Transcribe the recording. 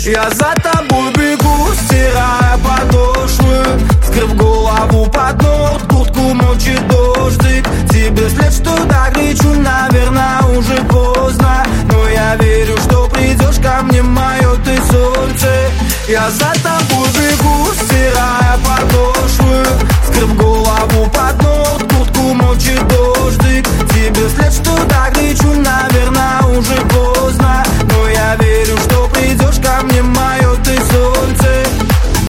Я за тобой бегу, стирая подошвы, скрыв голову под норд, куртку мочит дождик. Тебе след, что так кричу, наверное, уже поздно, но я верю, что придешь ко мне, мое ты солнце. Я за тобой бегу.